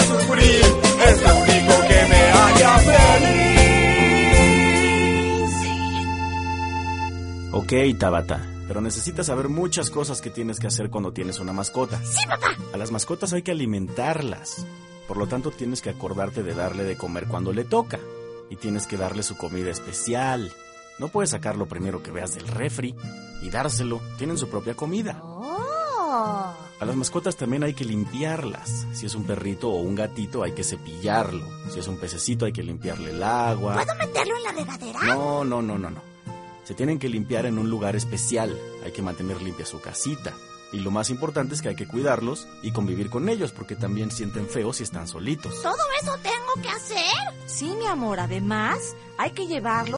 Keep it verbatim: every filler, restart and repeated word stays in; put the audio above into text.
sufrir, es lo único que me haría feliz. Ok, Tabata, pero necesitas saber muchas cosas que tienes que hacer cuando tienes una mascota. ¡Sí, papá! A las mascotas hay que alimentarlas. Por lo tanto, tienes que acordarte de darle de comer cuando le toca. Y tienes que darle su comida especial. No puedes sacar lo primero que veas del refri y dárselo. Tienen su propia comida. ¡Oh! A las mascotas también hay que limpiarlas. Si es un perrito o un gatito, hay que cepillarlo. Si es un pececito, hay que limpiarle el agua. ¿Puedo meterlo en la regadera? No, no, no, no, no. Se tienen que limpiar en un lugar especial. Hay que mantener limpia su casita. Y lo más importante es que hay que cuidarlos y convivir con ellos, porque también sienten feo si están solitos. ¿Todo eso tengo que hacer? Sí, mi amor, además hay que llevarlo